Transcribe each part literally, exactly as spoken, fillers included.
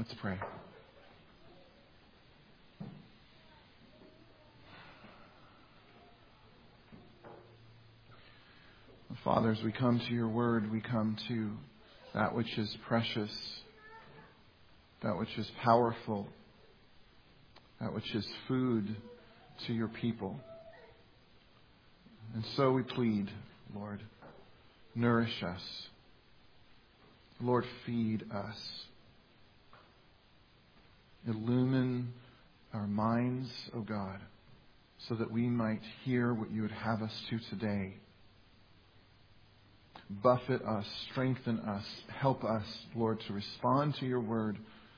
Let's pray. Father, as we come to your word, we come to that which is precious, that which is powerful, that which is food to your people. And so we plead, Lord, nourish us. Lord, feed us. Illumine our minds, O God, so that we might hear what you would have us to today. Buffet us, strengthen us, help us, Lord, to respond to your word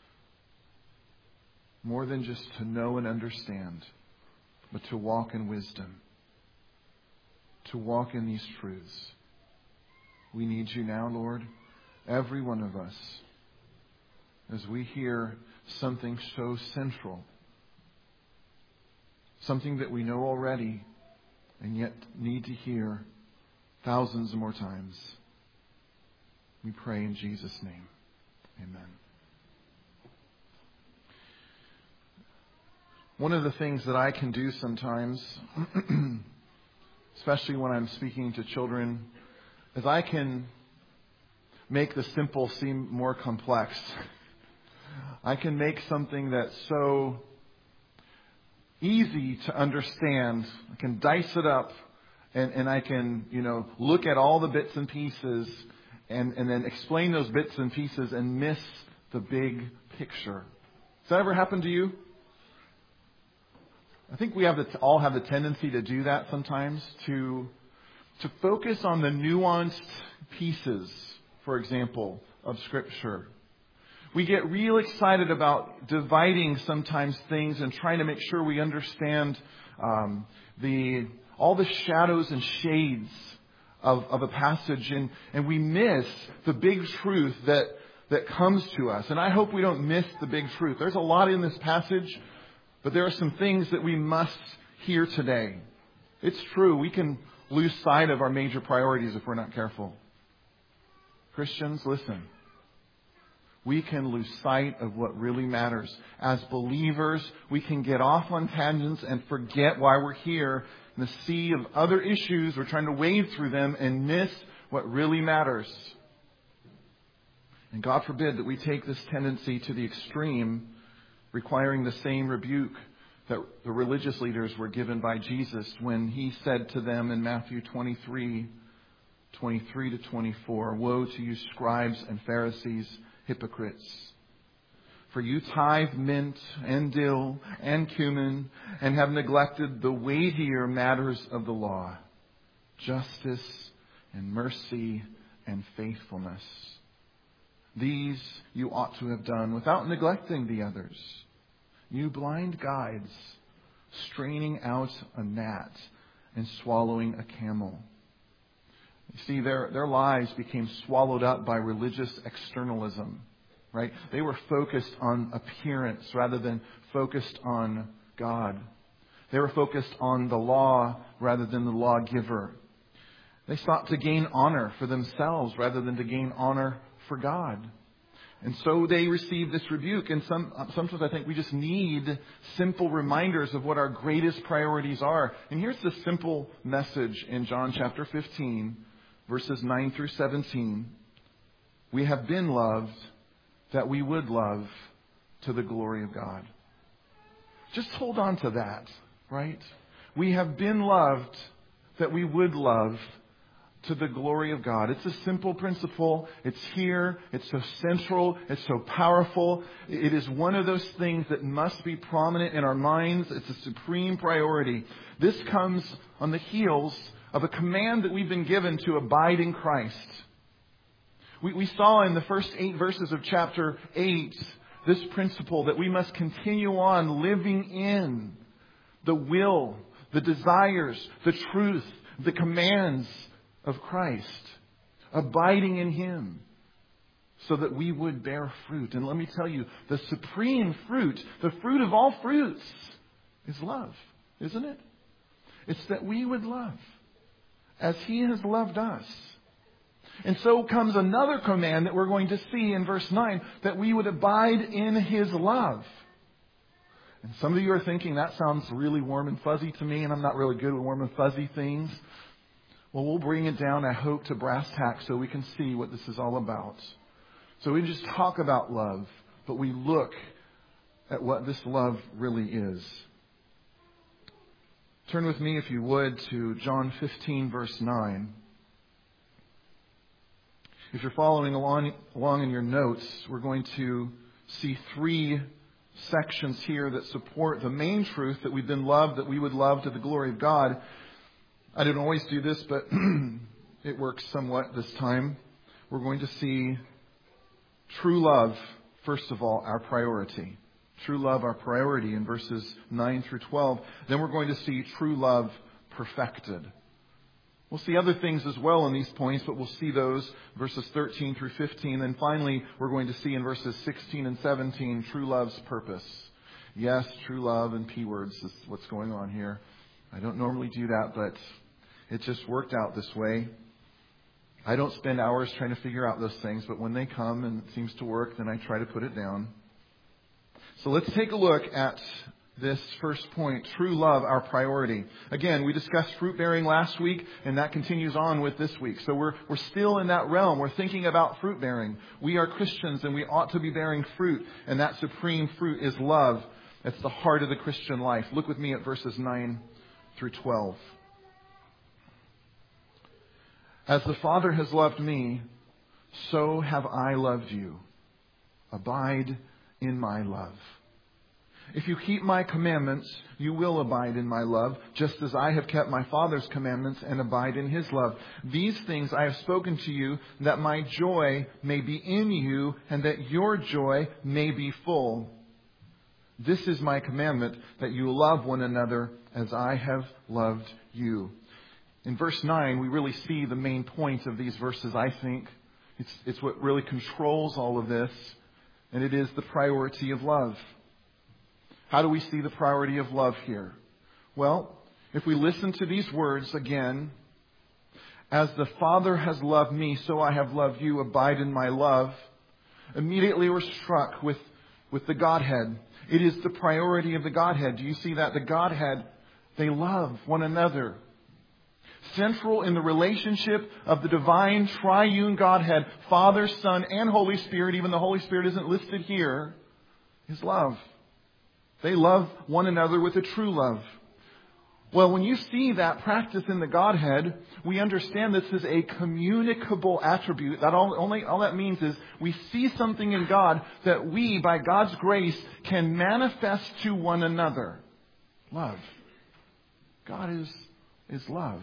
more than just to know and understand, but to walk in wisdom, to walk in these truths. We need you now, Lord, every one of us, as we hear something so central, something that we know already and yet need to hear thousands more times. We pray in Jesus' name. Amen. One of the things that I can do sometimes, especially when I'm speaking to children, is I can make the simple seem more complex. I can make something that's so easy to understand. I can dice it up and, and I can, you know, look at all the bits and pieces and, and then explain those bits and pieces and miss the big picture. Has that ever happened to you? I think we have the, all have the tendency to do that sometimes, to to focus on the nuanced pieces, for example, of Scripture. We get real excited about dividing sometimes things and trying to make sure we understand um, the all the shadows and shades of, of a passage, and, and we miss the big truth that that comes to us. And I hope we don't miss the big truth. There's a lot in this passage, but there are some things that we must hear today. It's true, we can lose sight of our major priorities if we're not careful. Christians, listen. We can lose sight of what really matters. As believers, we can get off on tangents and forget why we're here in the sea of other issues. We're trying to wade through them and miss what really matters. And God forbid that we take this tendency to the extreme, requiring the same rebuke that the religious leaders were given by Jesus when he said to them in Matthew twenty-three, twenty-three to twenty-four, "Woe to you, scribes and Pharisees, hypocrites! For you tithe mint and dill and cumin and have neglected the weightier matters of the law, justice and mercy and faithfulness. These you ought to have done without neglecting the others. You blind guides, straining out a gnat and swallowing a camel." You see, their, their lives became swallowed up by religious externalism, right? They were focused on appearance rather than focused on God. They were focused on the law rather than the lawgiver. They sought to gain honor for themselves rather than to gain honor for God. And so they received this rebuke. And some, sometimes I think we just need simple reminders of what our greatest priorities are. And here's the simple message in John chapter fifteen, verses nine through seventeen. We have been loved that we would love to the glory of God. Just hold on to that, right? We have been loved that we would love to the glory of God. It's a simple principle. It's here. It's so central. It's so powerful. It is one of those things that must be prominent in our minds. It's a supreme priority. This comes on the heels of a command that we've been given to abide in Christ. We, we saw in the first eight verses of chapter eight this principle that we must continue on living in the will, the desires, the truth, the commands of Christ, abiding in Him, so that we would bear fruit. And let me tell you, the supreme fruit, the fruit of all fruits, is love, isn't it? It's that we would love as He has loved us. And so comes another command that we're going to see in verse nine, that we would abide in His love. And some of you are thinking, that sounds really warm and fuzzy to me, and I'm not really good with warm and fuzzy things. Well, we'll bring it down, I hope, to brass tacks so we can see what this is all about. So we just talk about love, but we look at what this love really is. Turn with me, if you would, to John fifteen, verse nine. If you're following along, along in your notes, we're going to see three sections here that support the main truth that we've been loved, that we would love to the glory of God. I didn't always do this, but it works somewhat this time. We're going to see true love, first of all, our priority. True love, our priority in verses nine through twelve. Then we're going to see true love perfected. We'll see other things as well in these points, but we'll see those verses thirteen through fifteen. And finally, we're going to see in verses sixteen and seventeen, true love's purpose. Yes, true love and P words is what's going on here. I don't normally do that, but it just worked out this way. I don't spend hours trying to figure out those things, but when they come and it seems to work, then I try to put it down. So let's take a look at this first point, true love, our priority. Again, we discussed fruit bearing last week, and that continues on with this week. So we're we're still in that realm. We're thinking about fruit bearing. We are Christians, and we ought to be bearing fruit, and that supreme fruit is love. It's the heart of the Christian life. Look with me at verses nine through twelve. As the Father has loved me, so have I loved you. Abide in my love. If you keep my commandments, you will abide in my love, just as I have kept my Father's commandments and abide in His love. These things I have spoken to you, that my joy may be in you, and that your joy may be full. This is my commandment, that you love one another as I have loved you. In verse nine, we really see the main point of these verses, I think. It's, it's what really controls all of this, and it is the priority of love. How do we see the priority of love here? Well, if we listen to these words again, as the Father has loved me, so I have loved you, abide in my love. Immediately we're struck with, with the Godhead. It is the priority of the Godhead. Do you see that? The Godhead, they love one another. Central in the relationship of the divine triune Godhead, Father, Son, and Holy Spirit, even the Holy Spirit isn't listed here, is love. They love one another with a true love. Well, when you see that practice in the Godhead, we understand this is a communicable attribute. That all, only, all that means is we see something in God that we, by God's grace, can manifest to one another. Love. God is, is love.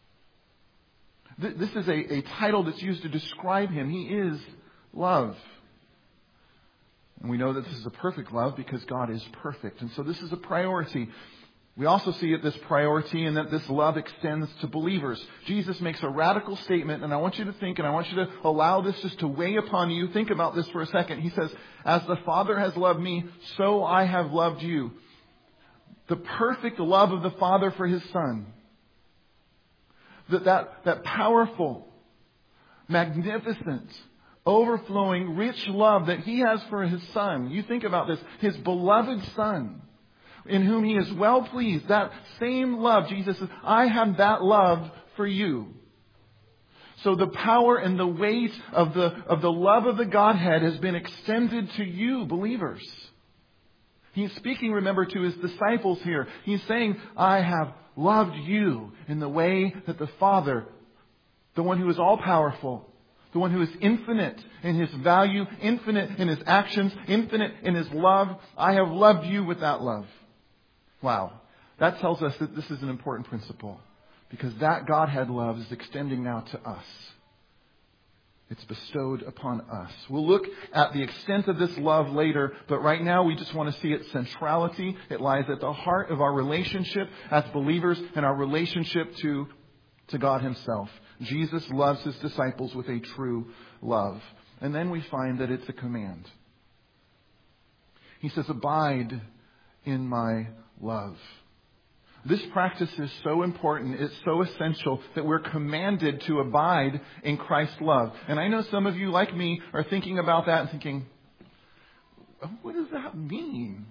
This is a, a title that's used to describe Him. He is love. And we know that this is a perfect love because God is perfect. And so this is a priority. We also see it, this priority, and that this love extends to believers. Jesus makes a radical statement, and I want you to think, and I want you to allow this just to weigh upon you. Think about this for a second. He says, as the Father has loved me, so I have loved you. The perfect love of the Father for His Son. That, that, that powerful, magnificent, overflowing, rich love that He has for His Son. You think about this. His beloved Son, in whom He is well pleased. That same love, Jesus says, I have that love for you. So the power and the weight of the, of the love of the Godhead has been extended to you, believers. He's speaking, remember, to His disciples here. He's saying, I have loved you in the way that the Father, the one who is all-powerful, the one who is infinite in His value, infinite in His actions, infinite in His love, I have loved you with that love. Wow. That tells us that this is an important principle, because that Godhead love is extending now to us. It's bestowed upon us. We'll look at the extent of this love later, but right now we just want to see its centrality. It lies at the heart of our relationship as believers and our relationship to, to God Himself. Jesus loves His disciples with a true love. And then we find that it's a command. He says, abide in my love. This practice is so important, it's so essential that we're commanded to abide in Christ's love. And I know some of you, like me, are thinking about that and thinking, what does that mean?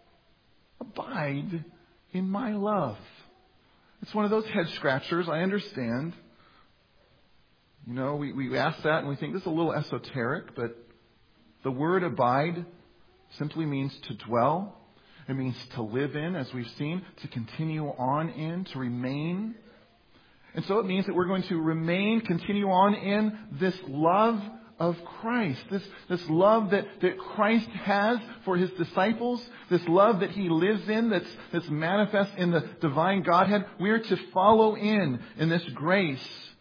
Abide in my love. It's one of those head scratchers, I understand. You know, we, we ask that and we think this is a little esoteric, but the word abide simply means to dwell. It means to live in, as we've seen, to continue on in, to remain. And so it means that we're going to remain, continue on in this love of Christ. This, this love that, that Christ has for His disciples. This love that He lives in, that's, that's manifest in the divine Godhead. We are to follow in, in this grace.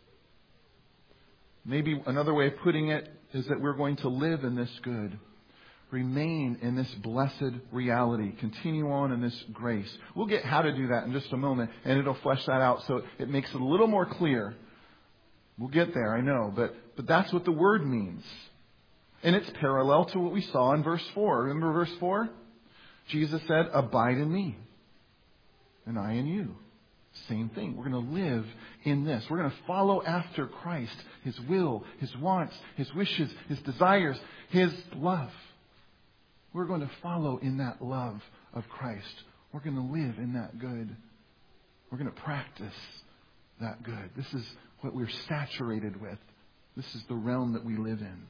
Maybe another way of putting it is that we're going to live in this good. Remain in this blessed reality. Continue on in this grace. We'll get how to do that in just a moment, and it'll flesh that out so it makes it a little more clear. We'll get there, I know, but, but that's what the word means. And it's parallel to what we saw in verse four. Remember verse four? Jesus said, abide in me, and I in you. Same thing. We're going to live in this. We're going to follow after Christ, His will, His wants, His wishes, His desires, His love. We're going to follow in that love of Christ. We're going to live in that good. We're going to practice that good. This is what we're saturated with. This is the realm that we live in.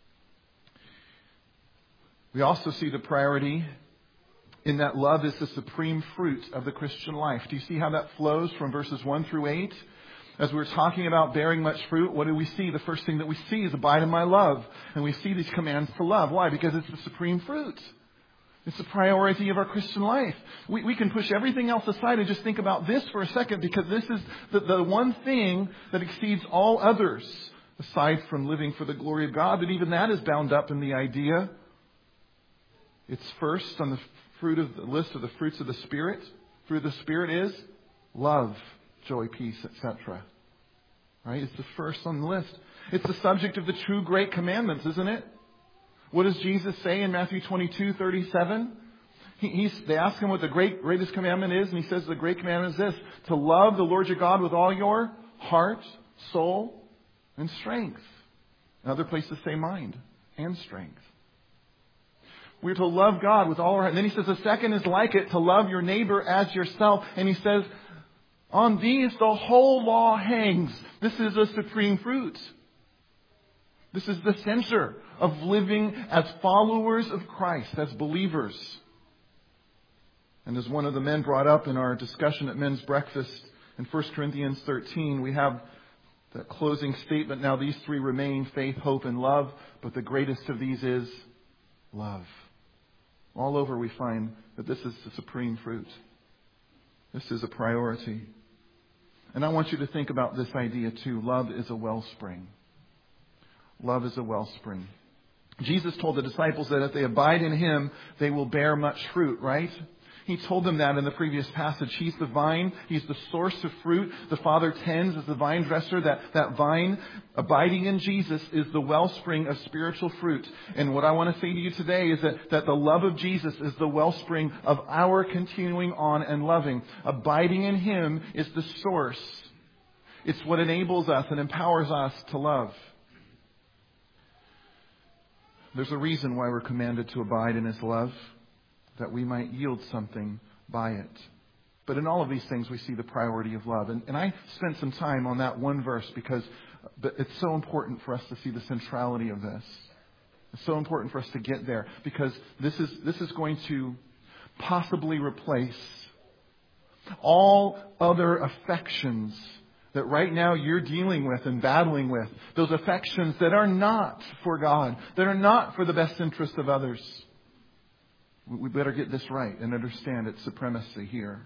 We also see the priority in that love is the supreme fruit of the Christian life. Do you see how that flows from verses one through eight? As we're talking about bearing much fruit, what do we see? The first thing that we see is abide in my love. And we see these commands to love. Why? Because it's the supreme fruit. It's the priority of our Christian life. We, we can push everything else aside and just think about this for a second, because this is the, the one thing that exceeds all others, aside from living for the glory of God. But even that is bound up in the idea. It's first on the fruit of the list of the fruits of the Spirit. Fruit of the Spirit is love, joy, peace, et cetera. Right? It's the first on the list. It's the subject of the two great commandments, isn't it? What does Jesus say in Matthew twenty-two thirty-seven? He, he's, they ask Him what the great, greatest commandment is, and He says the great commandment is this: to love the Lord your God with all your heart, soul, and strength. In other places say mind and strength. We're to love God with all our heart. And then He says the second is like it, to love your neighbor as yourself. And He says, on these the whole law hangs. This is a supreme fruit. This is the center of living as followers of Christ, as believers. And as one of the men brought up in our discussion at men's breakfast in First Corinthians thirteen, we have the closing statement. Now these three remain: faith, hope, and love. But the greatest of these is love. All over we find that this is the supreme fruit. This is a priority. And I want you to think about this idea too. Love is a wellspring. Love is a wellspring. Jesus told the disciples that if they abide in Him, they will bear much fruit, right? He told them that in the previous passage. He's the vine. He's the source of fruit. The Father tends as the vine dresser. That, that vine, abiding in Jesus, is the wellspring of spiritual fruit. And what I want to say to you today is that, that the love of Jesus is the wellspring of our continuing on and loving. Abiding in Him is the source. It's what enables us and empowers us to love. There's a reason why we're commanded to abide in His love, that we might yield something by it. But in all of these things, we see the priority of love. And, and I spent some time on that one verse because it's so important for us to see the centrality of this. It's so important for us to get there, because this is, this is going to possibly replace all other affections that right now you're dealing with and battling with. Those affections that are not for God, that are not for the best interest of others. We better get this right and understand its supremacy here.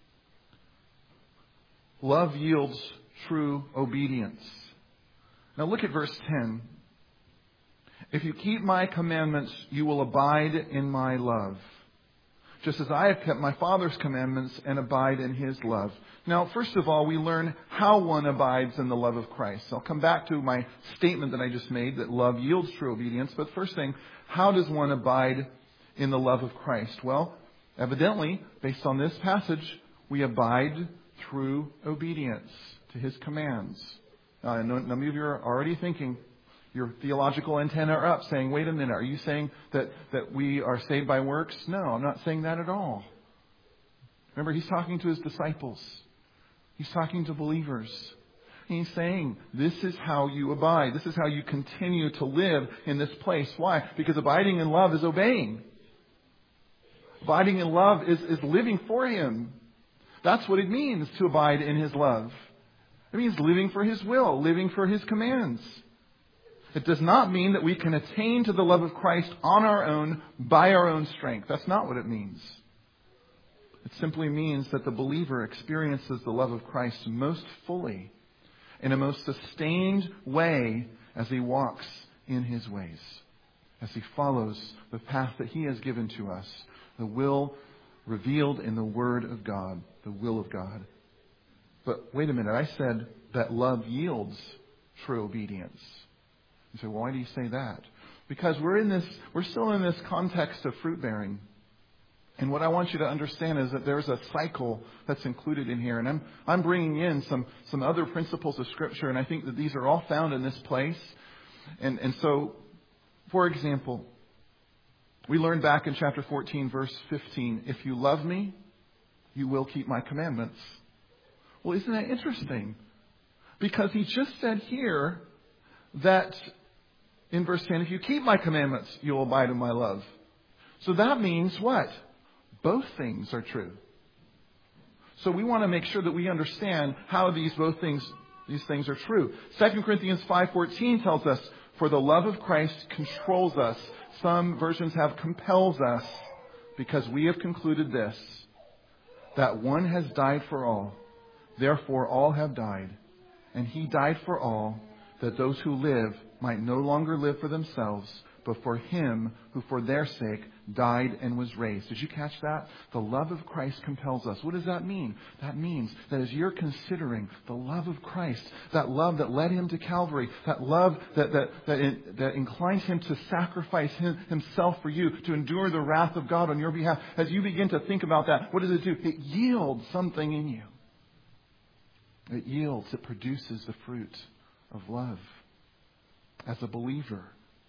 Love yields true obedience. Now look at verse ten. If you keep my commandments, you will abide in my love, just as I have kept my Father's commandments and abide in His love. Now, first of all, we learn how one abides in the love of Christ. I'll come back to my statement that I just made, that love yields true obedience. But first thing, how does one abide in the love of Christ? Well, evidently, based on this passage, We abide through obedience to His commands. Now, I know many of you are already thinking, your theological antenna are up, saying, wait a minute, are you saying that, that we are saved by works? No, I'm not saying that at all. Remember, He's talking to His disciples. He's talking to believers. He's saying, this is how you abide. This is how you continue to live in this place. Why? Because abiding in love is obeying. Abiding in love is, is living for Him. That's what it means to abide in His love. It means living for His will, living for His commands. It does not mean that we can attain to the love of Christ on our own, by our own strength. That's not what it means. It simply means that the believer experiences the love of Christ most fully, in a most sustained way, as he walks in His ways, as he follows the path that He has given to us, the will revealed in the Word of God, the will of God. But wait a minute, I said that love yields true obedience. You say, well, why do you say that? Because we're in this, we're still in this context of fruit bearing. And what I want you to understand is that there's a cycle that's included in here. And I'm, I'm bringing in some, some other principles of Scripture, and I think that these are all found in this place. And, and so, for example, we learned back in chapter fourteen, verse fifteen, if you love me, you will keep my commandments. Well, isn't that interesting? Because He just said here that in verse ten, if you keep my commandments, you'll abide in my love. So that means what? Both things are true. So we want to make sure that we understand how these both things, these things are true. Second Corinthians five fourteen tells us, for the love of Christ controls us. Some versions have compels us, because we have concluded this, that one has died for all. Therefore all have died. And He died for all, that those who live might no longer live for themselves, but for Him who for their sake died and was raised. Did you catch that? The love of Christ compels us. What does that mean? That means that as you're considering the love of Christ, that love that led Him to Calvary, that love that that that, in, that inclines Him to sacrifice him, Himself for you, to endure the wrath of God on your behalf, as you begin to think about that, what does it do? It yields something in you. It yields, it produces the fruit of love as a believer.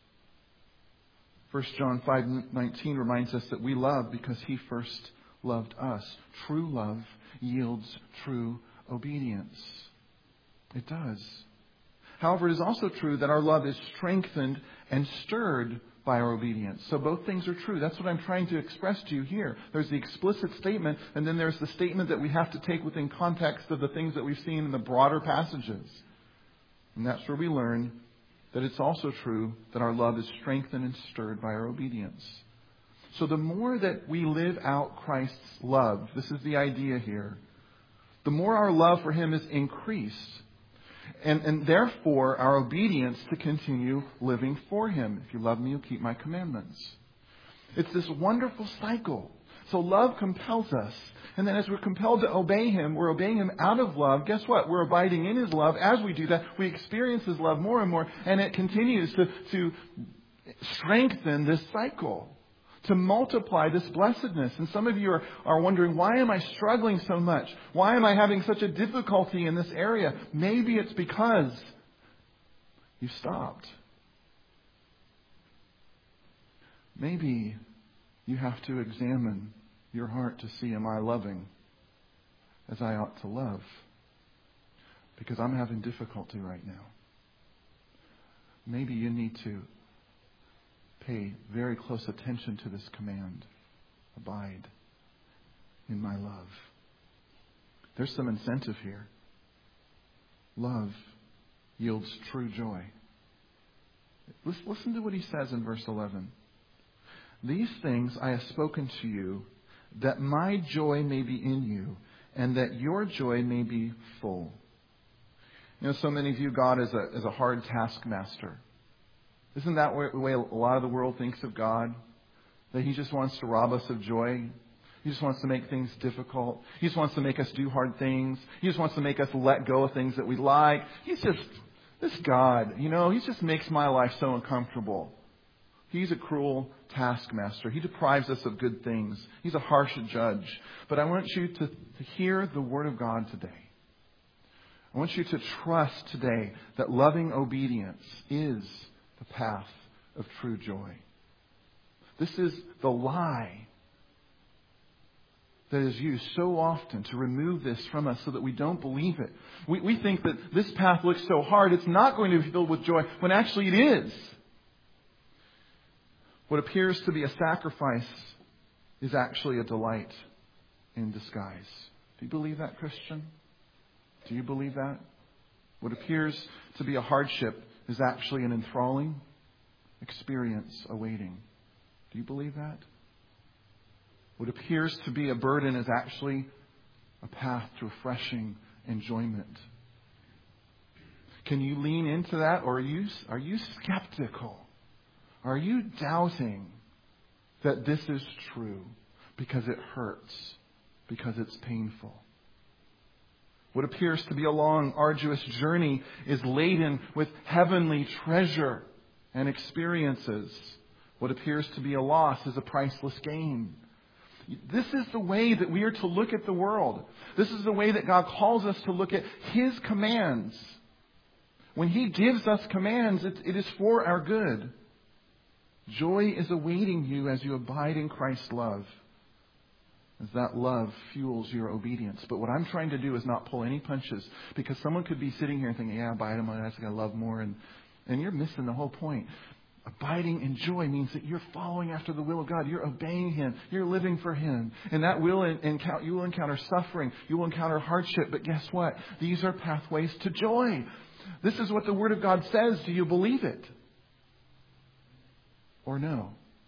First John five nineteen reminds us that we love because He first loved us. True love yields true obedience. It does. However, it is also true that our love is strengthened and stirred by our obedience. So both things are true. That's what I'm trying to express to you here. There's the explicit statement, and then there's the statement that we have to take within context of the things that we've seen in the broader passages. And that's where we learn that it's also true that our love is strengthened and stirred by our obedience. So the more that we live out Christ's love, this is the idea here, the more our love for Him is increased. And, and therefore, our obedience to continue living for Him. If you love me, you'll keep my commandments. It's this wonderful cycle. So love compels us. And then as we're compelled to obey Him, we're obeying Him out of love. Guess what? We're abiding in His love. As we do that, we experience His love more and more. And it continues to, to strengthen this cycle, to multiply this blessedness. And some of you are, are wondering, why am I struggling so much? Why am I having such a difficulty in this area? Maybe it's because you stopped. Maybe you have to examine your heart to see, am I loving as I ought to love? Because I'm having difficulty right now. Maybe you need to pay very close attention to this command. Abide in my love. There's some incentive here. Love yields true joy. Listen to what He says in verse eleven. These things I have spoken to you, that my joy may be in you, and that your joy may be full. You know, so many view God as a, as a hard taskmaster. Isn't that the way a lot of the world thinks of God? That He just wants to rob us of joy. He just wants to make things difficult. He just wants to make us do hard things. He just wants to make us let go of things that we like. He's just, this God, you know, He just makes my life so uncomfortable. He's a cruel taskmaster. He deprives us of good things. He's a harsh judge. But I want you to, to hear the Word of God today. I want you to trust today that loving obedience is the path of true joy. This is the lie that is used so often to remove this from us so that we don't believe it. We, we think that this path looks so hard, it's not going to be filled with joy, when actually it is. What appears to be a sacrifice is actually a delight in disguise. Do you believe that, Christian? Do you believe that? What appears to be a hardship is actually an enthralling experience awaiting. Do you believe that? What appears to be a burden is actually a path to refreshing enjoyment. Can you lean into that, or are you, are you skeptical? Are you doubting that this is true because it hurts, because it's painful? What appears to be a long, arduous journey is laden with heavenly treasure and experiences. What appears to be a loss is a priceless gain. This is the way that we are to look at the world. This is the way that God calls us to look at His commands. When He gives us commands, it, it is for our good. Joy is awaiting you as you abide in Christ's love, as that love fuels your obedience. But what I'm trying to do is not pull any punches, because someone could be sitting here and thinking, yeah, abide in my life, I gotta love more, and, and you're missing the whole point. Abiding in joy means that you're following after the will of God. You're obeying Him. You're living for Him. And that will encounter, you will encounter suffering. You will encounter hardship. But guess what? These are pathways to joy. This is what the Word of God says. Do you believe it? Or no?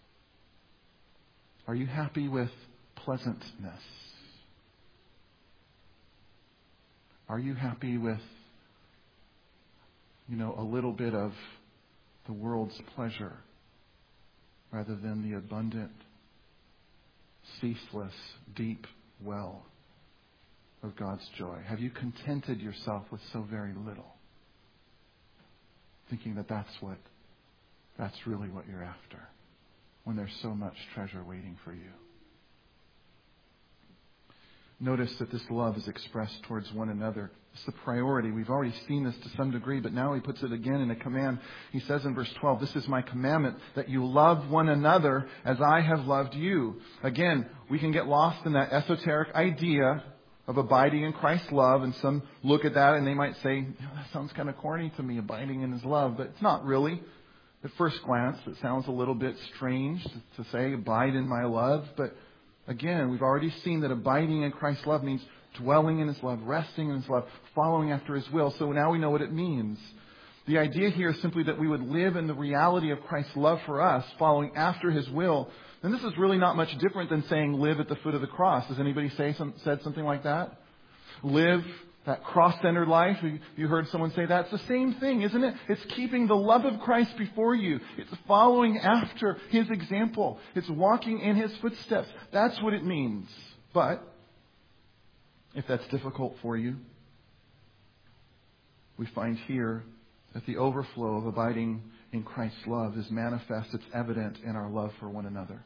Are you happy with pleasantness? Are you happy with, you know, a little bit of the world's pleasure rather than the abundant, ceaseless, deep well of God's joy? Have you contented yourself with so very little, thinking that that's what that's really what you're after, when there's so much treasure waiting for you? Notice that this love is expressed towards one another. It's the priority. We've already seen this to some degree, but now He puts it again in a command. He says in verse twelve, "This is my commandment, that you love one another as I have loved you." Again, we can get lost in that esoteric idea of abiding in Christ's love, and some look at that and they might say, that sounds kind of corny to me, abiding in His love, but it's not really. At first glance, it sounds a little bit strange to say, abide in my love, but again, we've already seen that abiding in Christ's love means dwelling in His love, resting in His love, following after His will. So now we know what it means. The idea here is simply that we would live in the reality of Christ's love for us, following after His will. And this is really not much different than saying live at the foot of the cross. Has anybody say some, said something like that? Live that cross-centered life. Have you heard someone say that? It's the same thing, isn't it? It's keeping the love of Christ before you. It's following after His example. It's walking in His footsteps. That's what it means. But if that's difficult for you, we find here that the overflow of abiding in Christ's love is manifest. It's evident in our love for one another.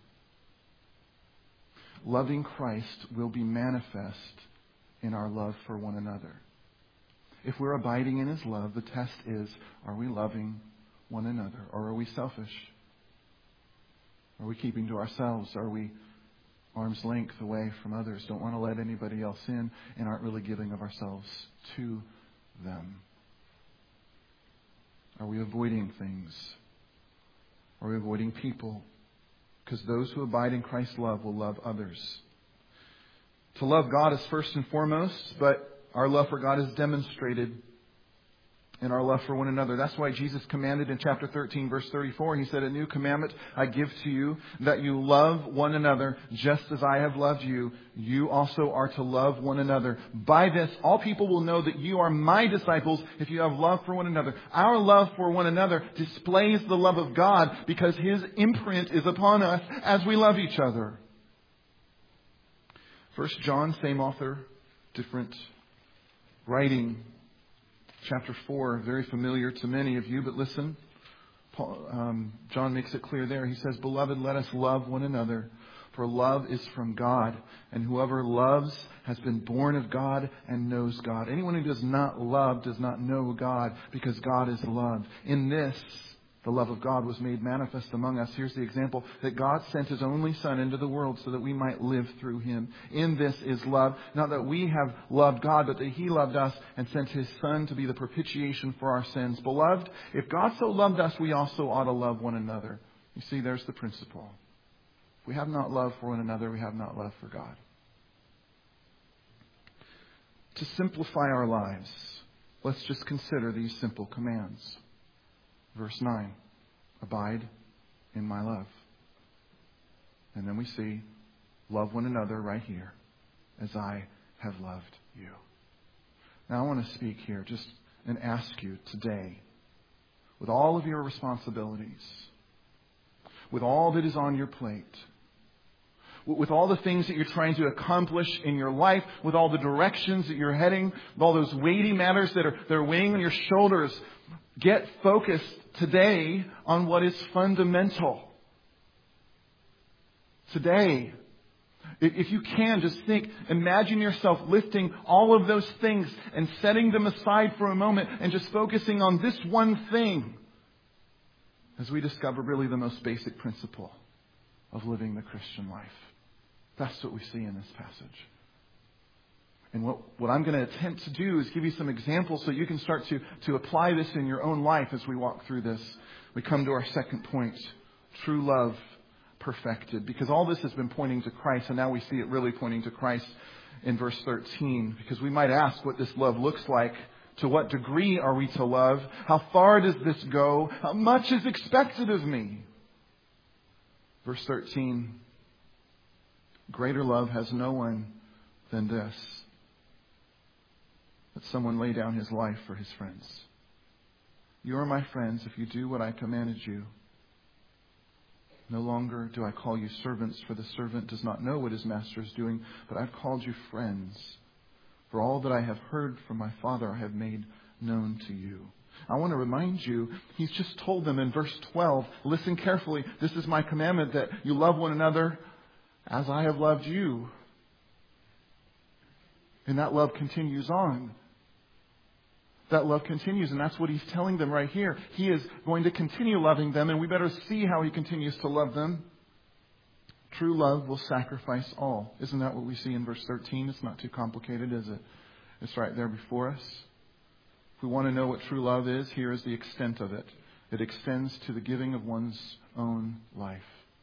Loving Christ will be manifest in our love for one another. If we're abiding in His love, the test is, are we loving one another? Or are we selfish? Are we keeping to ourselves? Are we arm's length away from others? Don't want to let anybody else in and aren't really giving of ourselves to them? Are we avoiding things? Are we avoiding people? Because those who abide in Christ's love will love others. To love God is first and foremost, but our love for God is demonstrated in our love for one another. That's why Jesus commanded in chapter thirteen, verse thirty-four, He said, "A new commandment I give to you, that you love one another just as I have loved you. You also are to love one another. By this, all people will know that you are my disciples if you have love for one another." Our love for one another displays the love of God because His imprint is upon us as we love each other. First John, same author, different writing. Chapter four, very familiar to many of you, but listen. Paul, um, John makes it clear there. He says, "Beloved, let us love one another, for love is from God, and whoever loves has been born of God and knows God." Anyone who does not love does not know God, because God is love. In this, the love of God was made manifest among us. Here's the example, that God sent His only Son into the world so that we might live through Him. In this is love, not that we have loved God, but that He loved us and sent His Son to be the propitiation for our sins. Beloved, if God so loved us, we also ought to love one another. You see, there's the principle. If we have not love for one another, we have not love for God. To simplify our lives, let's just consider these simple commands. Verse nine, abide in my love. And then we see, love one another right here, as I have loved you. Now I want to speak here just and ask you today, with all of your responsibilities, with all that is on your plate, with all the things that you're trying to accomplish in your life, with all the directions that you're heading, with all those weighty matters that are, that are weighing on your shoulders, get focused today on what is fundamental. Today, if you can, just think, imagine yourself lifting all of those things and setting them aside for a moment and just focusing on this one thing as we discover really the most basic principle of living the Christian life. That's what we see in this passage. And what, what I'm going to attempt to do is give you some examples so you can start to, to apply this in your own life as we walk through this. We come to our second point, true love perfected. Because all this has been pointing to Christ, and now we see it really pointing to Christ in verse thirteen. Because we might ask what this love looks like. To what degree are we to love? How far does this go? How much is expected of me? Verse thirteen, greater love has no one than this, that someone lay down his life for his friends. You are my friends if you do what I commanded you. No longer do I call you servants, for the servant does not know what his master is doing, but I've called you friends. For all that I have heard from my Father I have made known to you. I want to remind you, He's just told them in verse twelve, listen carefully, this is my commandment, that you love one another as I have loved you. And that love continues on. That love continues, and that's what He's telling them right here. He is going to continue loving them, and we better see how He continues to love them. True love will sacrifice all. Isn't that what we see in verse thirteen? It's not too complicated, is it? It's right there before us. If we want to know what true love is, here is the extent of it. It extends to the giving of one's own life.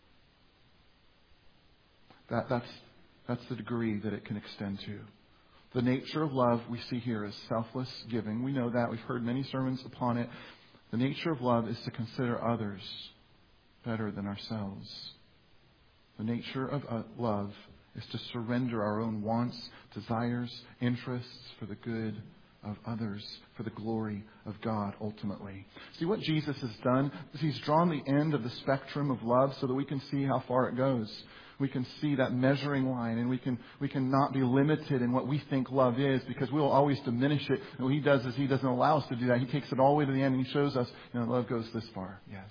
That, that's, that's the degree that it can extend to. The nature of love we see here is selfless giving. We know that. We've heard many sermons upon it. The nature of love is to consider others better than ourselves. The nature of love is to surrender our own wants, desires, interests for the good of others, for the glory of God ultimately. See, what Jesus has done is He's drawn the end of the spectrum of love so that we can see how far it goes. We can see that measuring line, and we can we can not be limited in what we think love is, because we'll always diminish it. And what He does is He doesn't allow us to do that. He takes it all the way to the end and He shows us, you know, love goes this far. Yes.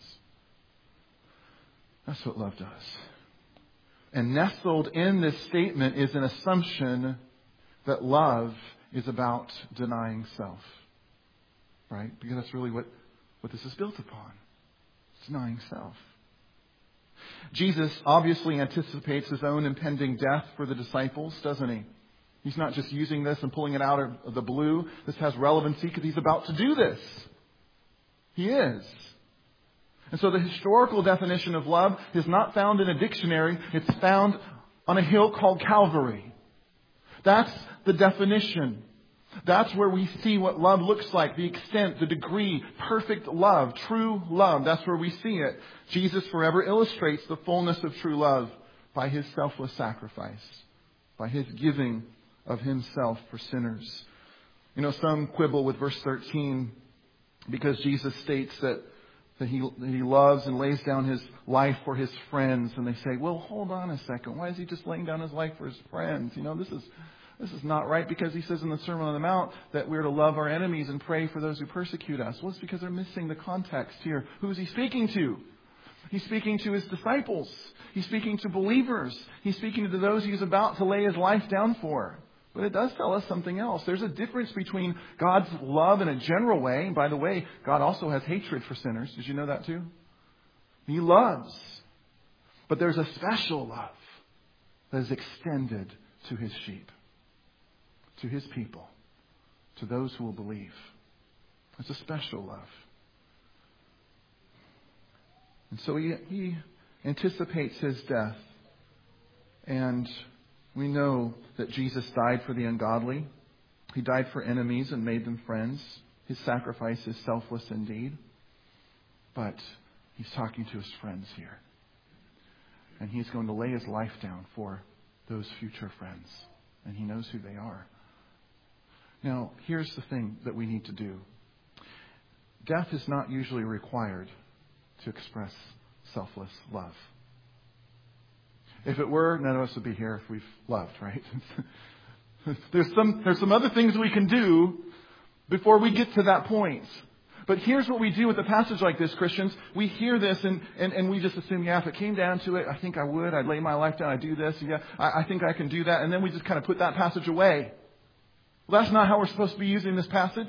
That's what love does. And nestled in this statement is an assumption that love is about denying self. Right? Because that's really what, what this is built upon. It's denying self. Jesus obviously anticipates His own impending death for the disciples, doesn't He? He's not just using this and pulling it out of the blue. This has relevancy because He's about to do this. He is. And so the historical definition of love is not found in a dictionary. It's found on a hill called Calvary. That's the definition. That's where we see what love looks like, the extent, the degree, perfect love, true love. That's where we see it. Jesus forever illustrates the fullness of true love by His selfless sacrifice, by His giving of Himself for sinners. You know, some quibble with verse thirteen because Jesus states that, that, he, that He loves and lays down His life for His friends. And they say, well, hold on a second. Why is He just laying down His life for His friends? You know, this is This is not right because he says in the Sermon on the Mount that we're to love our enemies and pray for those who persecute us. Well, it's because they're missing the context here. Who is he speaking to? He's speaking to his disciples. He's speaking to believers. He's speaking to those he's about to lay his life down for. But it does tell us something else. There's a difference between God's love in a general way. And by the way, God also has hatred for sinners. Did you know that too? He loves. But there's a special love that is extended to his sheep, to his people, to those who will believe. It's a special love. And so he, he anticipates his death. And we know that Jesus died for the ungodly. He died for enemies and made them friends. His sacrifice is selfless indeed. But he's talking to his friends here. And he's going to lay his life down for those future friends. And he knows who they are. Now, here's the thing that we need to do. Death is not usually required to express selfless love. If it were, none of us would be here if we've loved, right? there's some there's some other things we can do before we get to that point. But here's what we do with a passage like this, Christians. We hear this and, and, and we just assume, yeah, if it came down to it, I think I would. I'd lay my life down. I'd do this. Yeah, I, I think I can do that. And then we just kind of put that passage away. Well, that's not how we're supposed to be using this passage.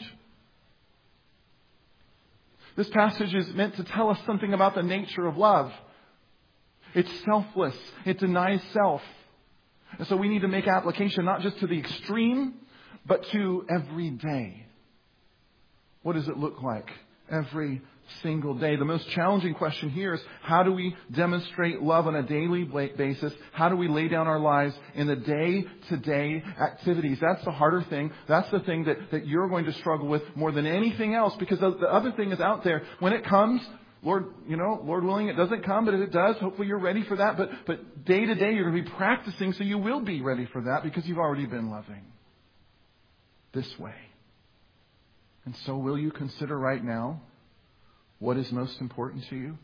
This passage is meant to tell us something about the nature of love. It's selfless. It denies self. And so we need to make application not just to the extreme, but to every day. What does it look like every single day? The most challenging question here is, how do we demonstrate love on a daily basis? How do we lay down our lives in the day-to-day activities? That's the harder thing. That's the thing that, that you're going to struggle with more than anything else, because the other thing is out there. When it comes, Lord, you know, Lord willing, it doesn't come, but if it does, hopefully you're ready for that. But, but day to day, you're going to be practicing, so you will be ready for that because you've already been loving this way. And so will you consider right now what is most important to you?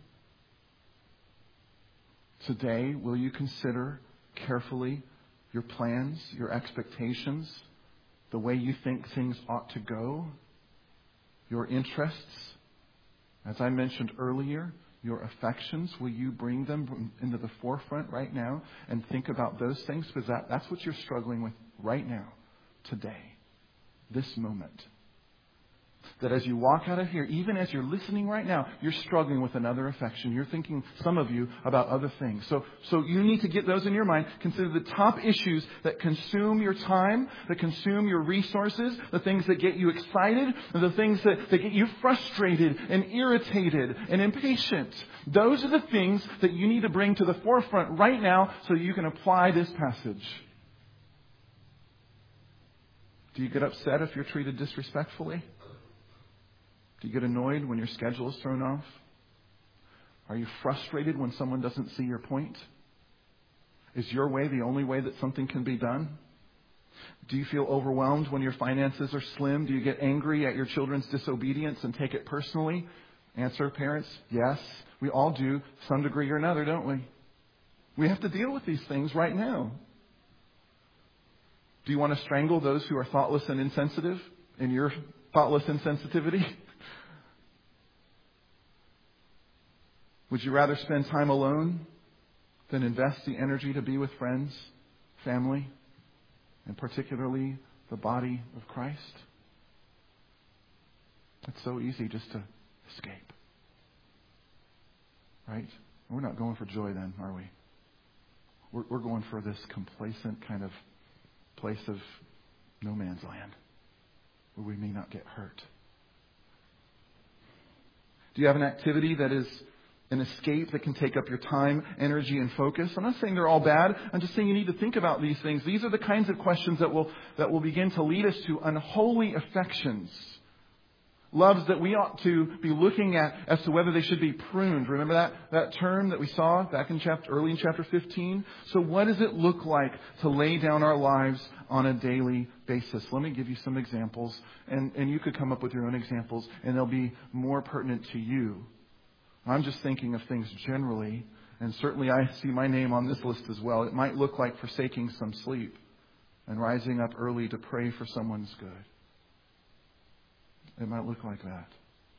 Today, will you consider carefully your plans, your expectations, the way you think things ought to go, your interests? As I mentioned earlier, your affections, will you bring them into the forefront right now and think about those things? Because that, that's what you're struggling with right now, today, this moment. That as you walk out of here, even as you're listening right now, you're struggling with another affection. You're thinking, some of you, about other things. So, so you need to get those in your mind. Consider the top issues that consume your time, that consume your resources, the things that get you excited, and the things that, that get you frustrated and irritated and impatient. Those are the things that you need to bring to the forefront right now so you can apply this passage. Do you get upset if you're treated disrespectfully? Do you get annoyed when your schedule is thrown off? Are you frustrated when someone doesn't see your point? Is your way the only way that something can be done? Do you feel overwhelmed when your finances are slim? Do you get angry at your children's disobedience and take it personally? Answer, parents, yes. We all do, to some degree or another, don't we? We have to deal with these things right now. Do you want to strangle those who are thoughtless and insensitive in your thoughtless insensitivity? Would you rather spend time alone than invest the energy to be with friends, family, and particularly the body of Christ? It's so easy just to escape. Right? We're not going for joy then, are we? We're, we're going for this complacent kind of place of no man's land where we may not get hurt. Do you have an activity that is an escape that can take up your time, energy, and focus? I'm not saying they're all bad. I'm just saying you need to think about these things. These are the kinds of questions that will that will begin to lead us to unholy affections. Loves that we ought to be looking at as to whether they should be pruned. Remember that, that term that we saw back in chapter, early in chapter fifteen? So what does it look like to lay down our lives on a daily basis? Let me give you some examples. And, and you could come up with your own examples, and they'll be more pertinent to you. I'm just thinking of things generally, and certainly I see my name on this list as well. It might look like forsaking some sleep. and rising up early to pray for someone's good. It might look like that.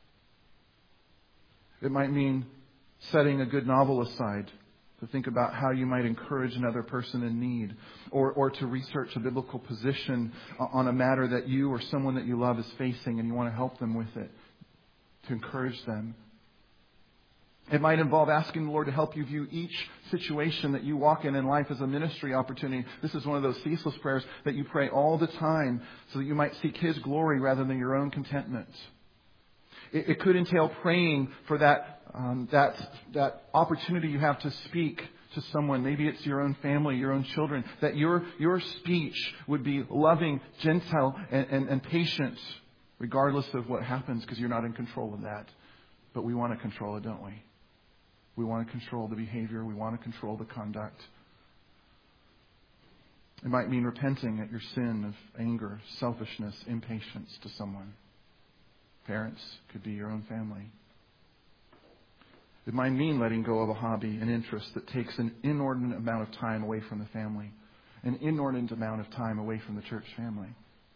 It might mean setting a good novel aside to think about how you might encourage another person in need, or, or to research a biblical position on a matter that you or someone that you love is facing and you want to help them with it, to encourage them. It might involve asking the Lord to help you view each situation that you walk in in life as a ministry opportunity. This is one of those ceaseless prayers that you pray all the time so that you might seek His glory rather than your own contentment. It, it could entail praying for that, um, that, that opportunity you have to speak to someone. Maybe it's your own family, your own children, that your, your speech would be loving, gentle, and, and, and patient, regardless of what happens, because you're not in control of that. But we want to control it, don't we? We want to control the behavior. We want to control the conduct. It might mean repenting at your sin of anger, selfishness, impatience to someone. Parents, could be your own family. It might mean letting go of a hobby, an interest that takes an inordinate amount of time away from the family, an inordinate amount of time away from the church family.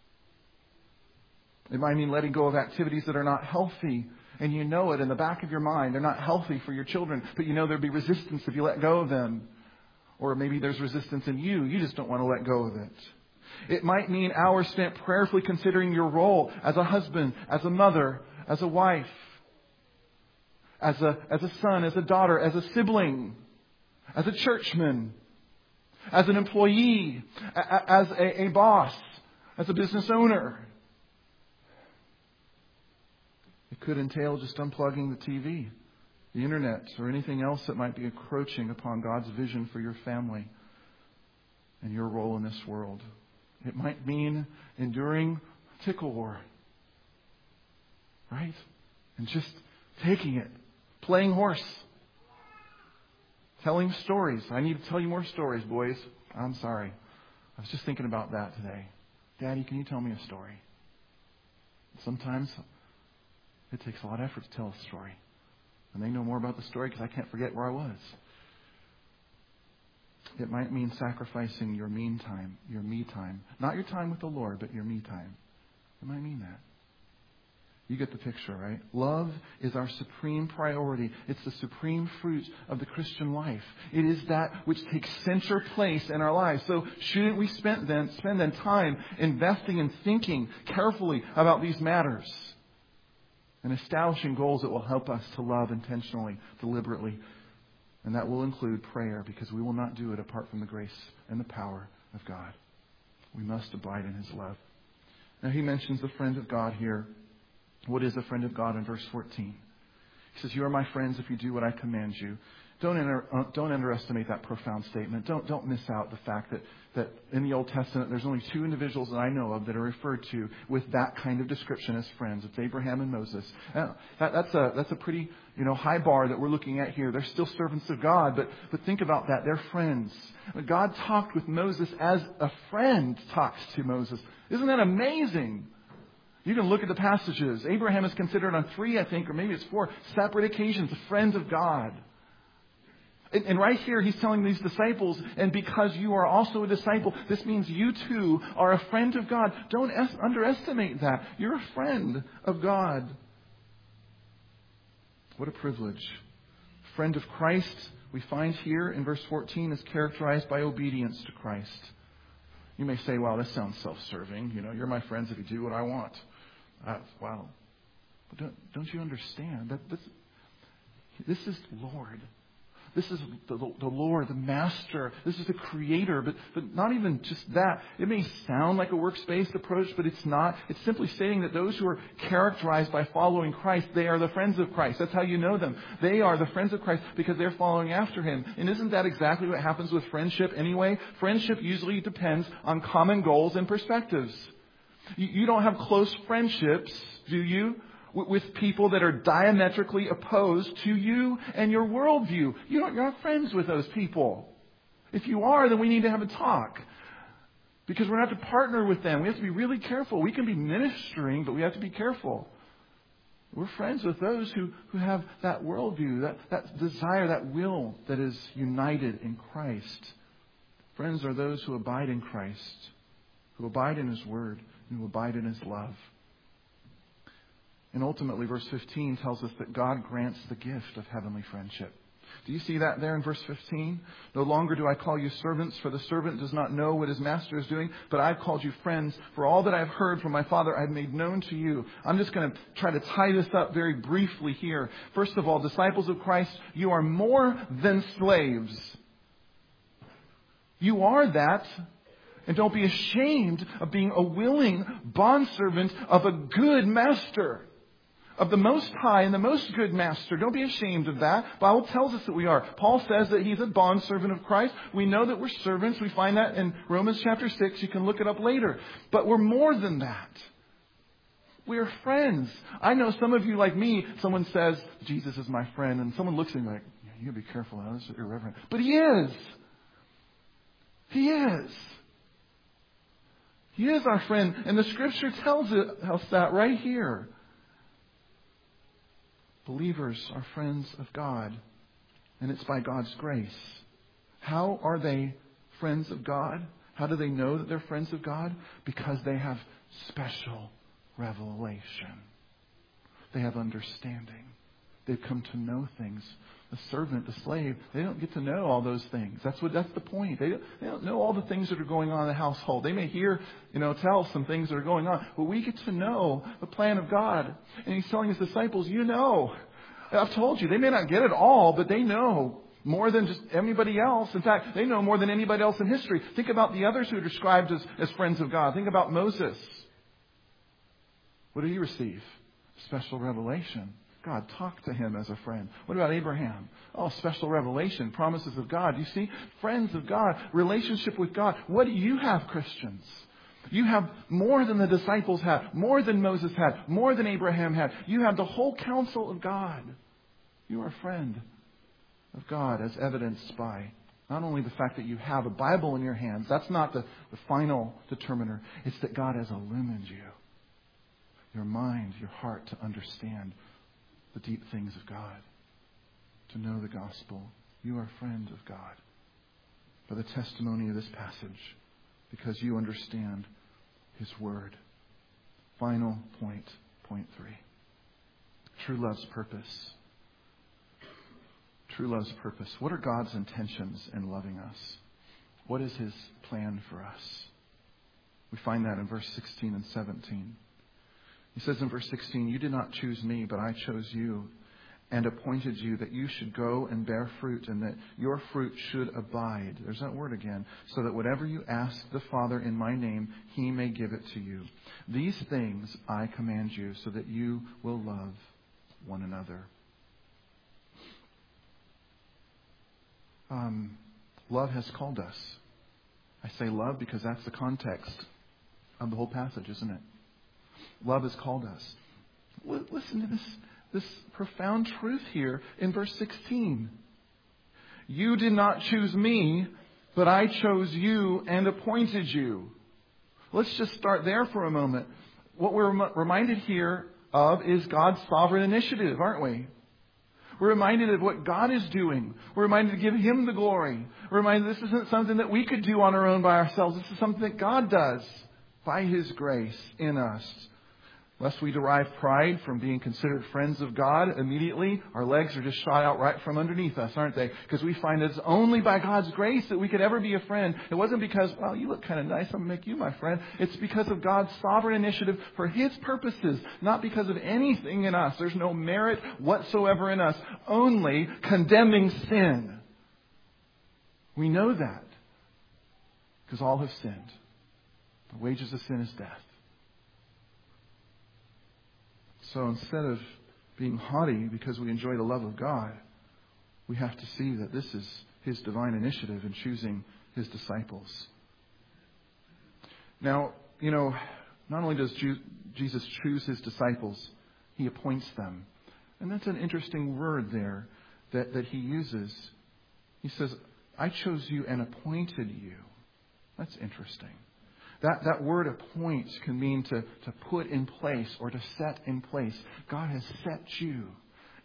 It might mean letting go of activities that are not healthy, and you know it in the back of your mind. They're not healthy for your children, but you know there'd be resistance if you let go of them. Or maybe there's resistance in you. You just don't want to let go of it. It might mean hours spent prayerfully considering your role as a husband, as a mother, as a wife, as a, as a son, as a daughter, as a sibling, as a churchman, as an employee, as a, a boss, as a business owner. It could entail just unplugging the T V, the internet, or anything else that might be encroaching upon God's vision for your family and your role in this world. It might mean enduring tickle war, right? And just taking it, playing horse, telling stories. I need to tell you more stories, boys. I'm sorry. I was just thinking about that today. Daddy, can you tell me a story? Sometimes it takes a lot of effort to tell a story. And they know more about the story because I can't forget where I was. It might mean sacrificing your me time, your me time. Not your time with the Lord, but your me time. It might mean that. You get the picture, right? Love is our supreme priority. It's the supreme fruit of the Christian life. It is that which takes center place in our lives. So shouldn't we spend then, spend then time investing and thinking carefully about these matters? And establishing goals that will help us to love intentionally, deliberately. And that will include prayer, because we will not do it apart from the grace and the power of God. We must abide in His love. Now he mentions the friend of God here. What is a friend of God in verse fourteen? He says, "You are my friends if you do what I command you." Don't enter, uh, don't underestimate that profound statement. Don't don't miss out the fact that, that in the Old Testament there's only two individuals that I know of that are referred to with that kind of description as friends. It's Abraham and Moses. Uh, that, that's a that's a pretty you know high bar that we're looking at here. They're still servants of God, but but think about that. They're friends. God talked with Moses as a friend talks to Moses. Isn't that amazing? You can look at the passages. Abraham is considered on three, I think, or maybe it's four separate occasions, a friend of God. And right here, he's telling these disciples, and because you are also a disciple, this means you too are a friend of God. Don't es- underestimate that. You're a friend of God. What a privilege. Friend of Christ, we find here in verse fourteen, is characterized by obedience to Christ. You may say, "Wow, this sounds self-serving. You know, you're my friends if you do what I want." Uh, wow. But don't, don't you understand that this, this is Lord. This is the, the Lord, the Master. This is the Creator. But, but not even just that. It may sound like a works-based approach, but it's not. It's simply stating that those who are characterized by following Christ, they are the friends of Christ. That's how you know them. They are the friends of Christ because they're following after Him. And isn't that exactly what happens with friendship anyway? Friendship usually depends on common goals and perspectives. You, you don't have close friendships, do you? With people that are diametrically opposed to you and your worldview. You don't, you're not friends with those people. If you are, then we need to have a talk. Because we're not to partner with them. We have to be really careful. We can be ministering, but we have to be careful. We're friends with those who, who have that worldview, that, that desire, that will that is united in Christ. Friends are those who abide in Christ. who abide in His Word, and who abide in His love. And ultimately, verse fifteen tells us that God grants the gift of heavenly friendship. Do you see that there in verse fifteen? No longer do I call you servants, for the servant does not know what his master is doing, but I've called you friends, for all that I've heard from my Father I've made known to you. I'm just going to try to tie this up very briefly here. First of all, disciples of Christ, you are more than slaves. You are that. And don't be ashamed of being a willing bondservant of a good master. Of the Most High and the Most Good Master. Don't be ashamed of that. The Bible tells us that we are. Paul says that he's a bondservant of Christ. We know that we're servants. We find that in Romans chapter six. You can look it up later. But we're more than that. We are friends. I know some of you, like me, someone says, Jesus is my friend. And someone looks at me like, you gotta be careful now. This is irreverent. But He is. He is. He is our friend. And the Scripture tells us that right here. Believers are friends of God, and it's by God's grace. How are they friends of God? How do they know that they're friends of God? Because they have special revelation. They have understanding. They've come to know things. The servant, the slave, they don't get to know all those things. That's what. That's the point. They don't, they don't know all the things that are going on in the household. They may hear, you know, tell some things that are going on. But we get to know the plan of God. And He's telling His disciples, you know. I've told you, they may not get it all, but they know more than just anybody else. In fact, they know more than anybody else in history. Think about the others who are described as, as friends of God. Think about Moses. What did he receive? Special revelation. God talked to him as a friend. What about Abraham? Oh, special revelation, promises of God. You see, friends of God, relationship with God. What do you have, Christians? You have more than the disciples had, more than Moses had, more than Abraham had. You have the whole counsel of God. You are a friend of God, as evidenced by not only the fact that you have a Bible in your hands. That's not the, the final determiner. It's that God has illumined you, your mind, your heart, to understand the deep things of God, to know the gospel. You are a friend of God by the testimony of this passage, because you understand His Word. Final point, point three. True love's purpose. True love's purpose. What are God's intentions in loving us? What is His plan for us? We find that in verse sixteen and seventeen. He says in verse sixteen, you did not choose me, but I chose you and appointed you that you should go and bear fruit and that your fruit should abide. There's that word again. So that whatever you ask the Father in my name, He may give it to you. These things I command you so that you will love one another. Um, love has called us. I say love because that's the context of the whole passage, isn't it? Love has called us. Listen to this, this profound truth here in verse sixteen. You did not choose me, but I chose you and appointed you. Let's just start there for a moment. What we're reminded here of is God's sovereign initiative, aren't we? We're reminded of what God is doing. We're reminded to give Him the glory. We're reminded this isn't something that we could do on our own by ourselves. This is something that God does by His grace in us. Lest we derive pride from being considered friends of God immediately, our legs are just shot out right from underneath us, aren't they? Because we find it's only by God's grace that we could ever be a friend. It wasn't because, well, you look kind of nice, I'm going to make you my friend. It's because of God's sovereign initiative for His purposes, not because of anything in us. There's no merit whatsoever in us, only condemning sin. We know that because all have sinned. The wages of sin is death. So instead of being haughty because we enjoy the love of God, we have to see that this is His divine initiative in choosing His disciples. Now, you know, not only does Jesus choose His disciples, He appoints them. And that's an interesting word there that, that He uses. He says, I chose you and appointed you. That's interesting. That that word appoint can mean to, to put in place or to set in place. God has set you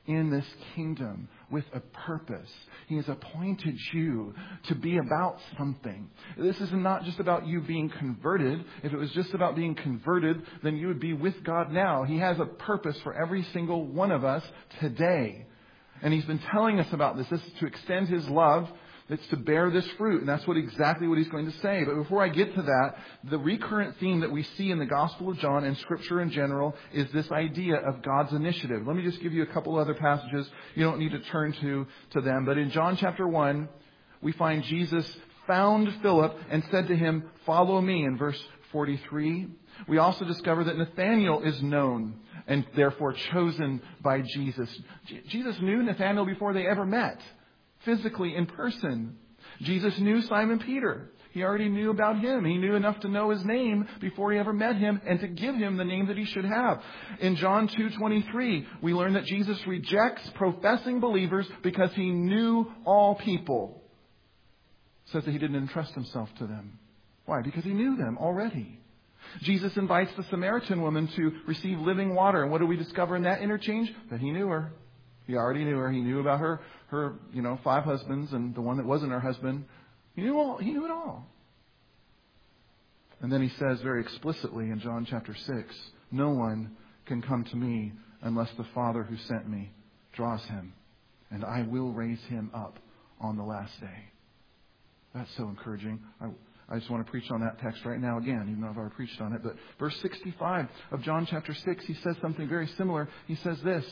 in this kingdom with a purpose. He has appointed you to be about something. This is not just about you being converted. If it was just about being converted, then you would be with God now. He has a purpose for every single one of us today. And He's been telling us about this. This is to extend His love. It's to bear this fruit. And that's what exactly what He's going to say. But before I get to that, the recurrent theme that we see in the Gospel of John and Scripture in general is this idea of God's initiative. Let me just give you a couple other passages. You don't need to turn to, to them. But in John chapter one, we find Jesus found Philip and said to him, "Follow me," in verse forty-three. We also discover that Nathanael is known and therefore chosen by Jesus. Jesus knew Nathanael before they ever met. Physically, in person. Jesus knew Simon Peter. He already knew about him. He knew enough to know his name before he ever met him and to give him the name that he should have. In John two twenty-three, we learn that Jesus rejects professing believers because He knew all people. It says that He didn't entrust Himself to them. Why? Because He knew them already. Jesus invites the Samaritan woman to receive living water. And what do we discover in that interchange? That He knew her. He already knew her. He knew about her, her, you know, five husbands and the one that wasn't her husband. He knew all. He knew it all. And then He says very explicitly in John chapter six, "No one can come to me unless the Father who sent me draws him, and I will raise him up on the last day." That's so encouraging. I, I just want to preach on that text right now again, even though I've already preached on it. But verse sixty-five of John chapter six, He says something very similar. He says this.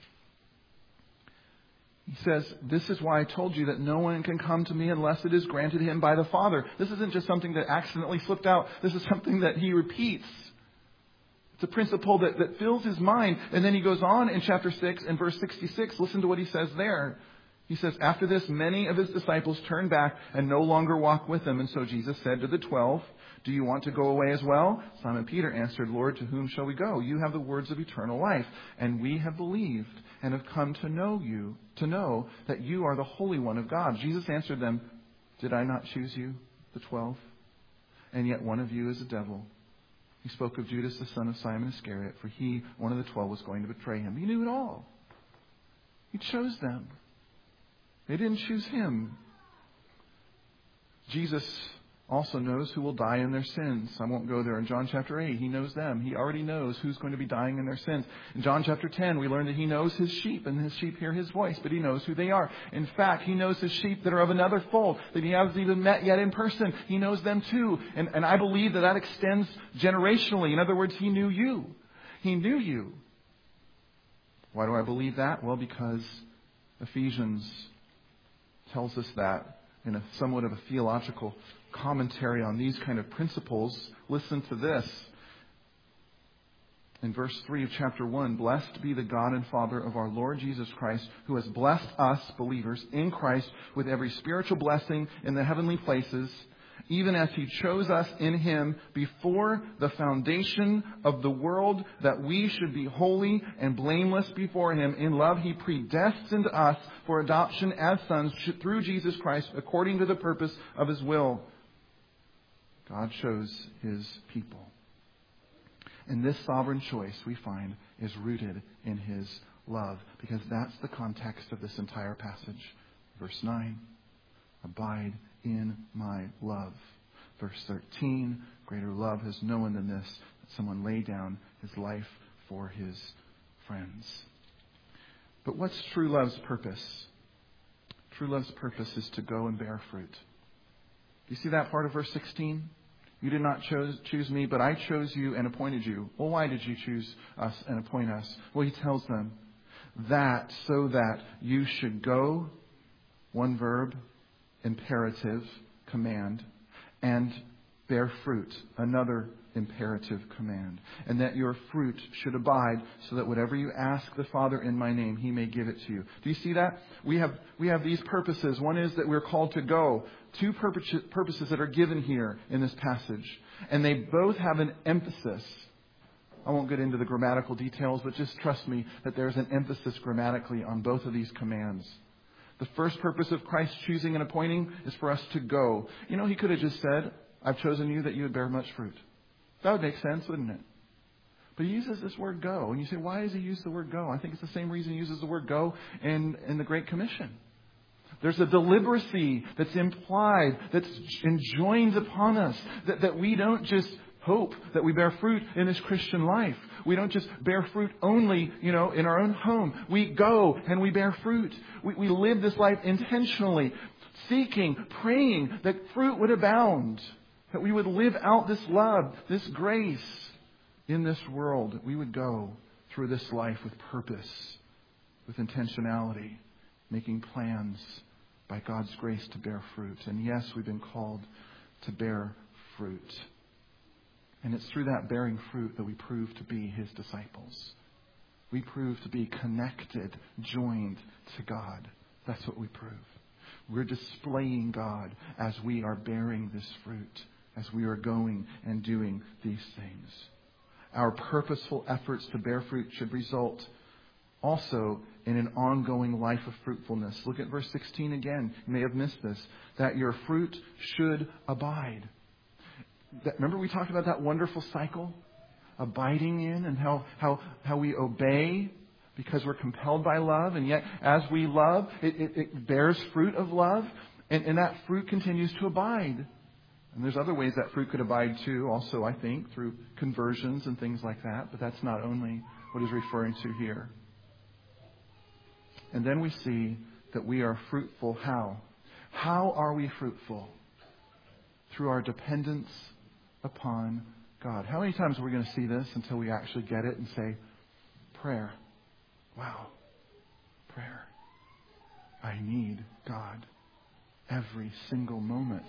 He says, "This is why I told you that no one can come to me unless it is granted him by the Father." This isn't just something that accidentally slipped out. This is something that He repeats. It's a principle that, that fills His mind. And then He goes on in chapter six and verse sixty-six. Listen to what He says there. He says, "After this, many of His disciples turned back and no longer walked with Him. And so Jesus said to the twelve, 'Do you want to go away as well?' Simon Peter answered, 'Lord, to whom shall we go? You have the words of eternal life, and we have believed and have come to know you, to know that you are the Holy One of God.' Jesus answered them, 'Did I not choose you, the twelve? And yet one of you is a devil.' He spoke of Judas, the son of Simon Iscariot, for he, one of the twelve, was going to betray Him." He knew it all. He chose them. They didn't choose Him. Jesus also knows who will die in their sins. I won't go there. In John chapter eight, He knows them. He already knows who's going to be dying in their sins. In John chapter ten, we learn that He knows His sheep, and His sheep hear His voice, but He knows who they are. In fact, He knows His sheep that are of another fold that He hasn't even met yet in person. He knows them too. And, and I believe that that extends generationally. In other words, He knew you. He knew you. Why do I believe that? Well, because Ephesians tells us that in a somewhat of a theological commentary on these kind of principles. Listen to this. In verse three of chapter one, "Blessed be the God and Father of our Lord Jesus Christ, who has blessed us, believers, in Christ with every spiritual blessing in the heavenly places, even as He chose us in Him before the foundation of the world, that we should be holy and blameless before Him. In love He predestined us for adoption as sons through Jesus Christ, according to the purpose of His will." God chose His people. And this sovereign choice, we find, is rooted in His love, because that's the context of this entire passage. Verse nine, "Abide in my love." Verse thirteen, "Greater love has no one than this, that someone lay down his life for his friends." But what's true love's purpose? True love's purpose is to go and bear fruit. You see that part of verse sixteen? "You did not choose, choose me, but I chose you and appointed you." Well, why did you choose us and appoint us? Well, He tells them that so that you should go, one verb, imperative, command, and bear fruit, another imperative command, and that your fruit should abide, so that whatever you ask the Father in my name, He may give it to you. Do you see that? We have we have these purposes. One is that we're called to go. Two purposes that are given here in this passage, and they both have an emphasis. I won't get into the grammatical details, but just trust me that there's an emphasis grammatically on both of these commands. The first purpose of Christ choosing and appointing is for us to go. You know, He could have just said, "I've chosen you that you would bear much fruit." That would make sense, wouldn't it? But he uses this word go. And you say, why does he use the word go? I think it's the same reason he uses the word go in, in the Great Commission. There's a deliberacy that's implied, that's enjoined upon us, that, that we don't just hope that we bear fruit in this Christian life. We don't just bear fruit only, you know, in our own home. We go and we bear fruit. We, we live this life intentionally, seeking, praying that fruit would abound, that we would live out this love, this grace in this world, that we would go through this life with purpose, with intentionality, making plans by God's grace to bear fruit. And yes, we've been called to bear fruit. And it's through that bearing fruit that we prove to be His disciples. We prove to be connected, joined to God. That's what we prove. We're displaying God as we are bearing this fruit, as we are going and doing these things. Our purposeful efforts to bear fruit should result also in an ongoing life of fruitfulness. Look at verse sixteen again. You may have missed this. That your fruit should abide. That, remember we talked about that wonderful cycle? Abiding in, and how, how, how we obey because we're compelled by love. And yet as we love, it, it, it bears fruit of love. And, and that fruit continues to abide. And there's other ways that fruit could abide too, also, I think, through conversions and things like that. But that's not only what he's referring to here. And then we see that we are fruitful how? How are we fruitful? Through our dependence upon God. How many times are we going to see this until we actually get it and say, prayer. Wow. Prayer. I need God every single moment.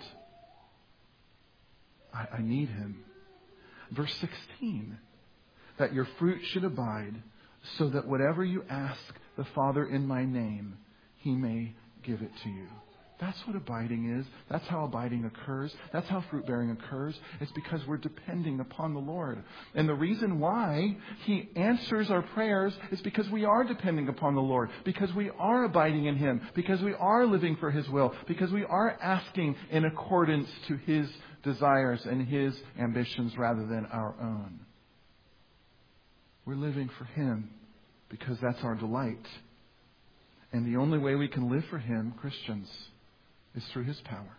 I, I need Him. Verse sixteen. That your fruit should abide, so that whatever you ask the Father in my name, He may give it to you. That's what abiding is. That's how abiding occurs. That's how fruit bearing occurs. It's because we're depending upon the Lord. And the reason why He answers our prayers is because we are depending upon the Lord. Because we are abiding in Him. Because we are living for His will. Because we are asking in accordance to His desires and His ambitions rather than our own. We're living for Him because that's our delight. And the only way we can live for Him, Christians, is through His power.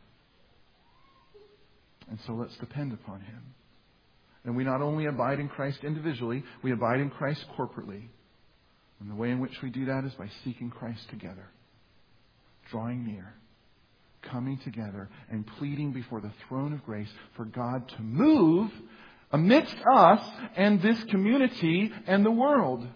And so let's depend upon Him. And we not only abide in Christ individually, we abide in Christ corporately. And the way in which we do that is by seeking Christ together, drawing near, coming together, and pleading before the throne of grace for God to move amidst us and this community and the world.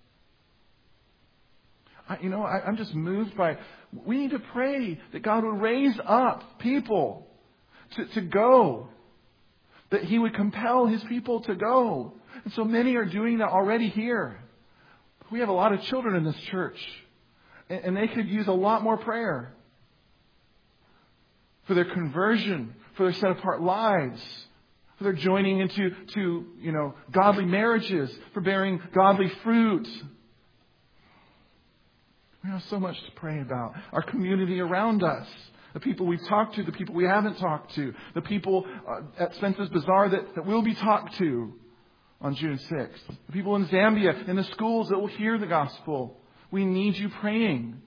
I, you know, I, I'm just moved by, we need to pray that God would raise up people to, to go. That He would compel His people to go. And so many are doing that already here. We have a lot of children in this church. And, and they could use a lot more prayer. For their conversion, for their set apart lives. For their joining into, to, you know, godly marriages. For bearing godly fruit. We have so much to pray about. Our community around us. The people we've talked to. The people we haven't talked to. The people uh, at Spencer's Bazaar that, that will be talked to on June sixth. The people in Zambia, in the schools that will hear the gospel. We need you praying.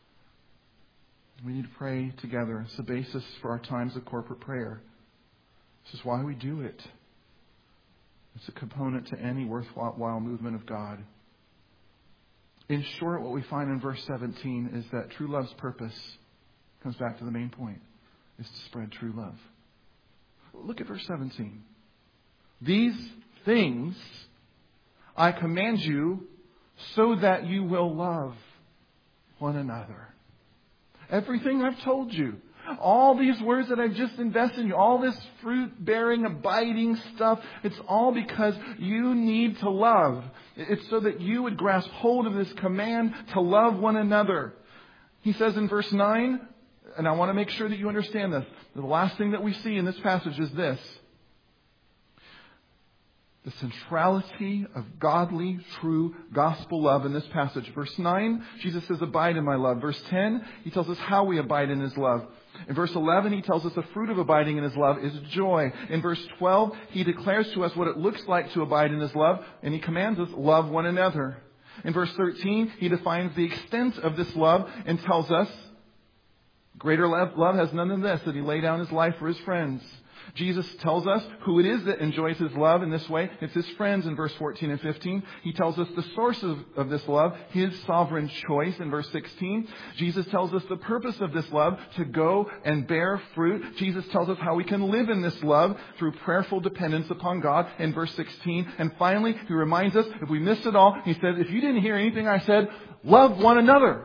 We need to pray together. It's the basis for our times of corporate prayer. This is why we do it. It's a component to any worthwhile movement of God. In short, what we find in verse seventeen is that true love's purpose comes back to the main point, is to spread true love. Look at verse seventeen. These things I command you so that you will love one another. Everything I've told you, all these words that I've just invested in you, all this fruit-bearing, abiding stuff, it's all because you need to love. It's so that you would grasp hold of this command to love one another. He says in verse nine, and I want to make sure that you understand this, the last thing that we see in this passage is this. The centrality of godly, true gospel love in this passage. Verse nine, Jesus says, abide in my love. Verse ten, he tells us how we abide in his love. In verse eleven, he tells us the fruit of abiding in his love is joy. In verse twelve, he declares to us what it looks like to abide in his love, and he commands us, love one another. In verse thirteen, he defines the extent of this love and tells us, greater love, love has none than this, that he laid down his life for his friends. Jesus tells us who it is that enjoys his love in this way. It's his friends in verse fourteen and fifteen. He tells us the source of, of this love, his sovereign choice in verse sixteen. Jesus tells us the purpose of this love, to go and bear fruit. Jesus tells us how we can live in this love through prayerful dependence upon God in verse sixteen. And finally, he reminds us, if we missed it all, he says, if you didn't hear anything I said, love one another.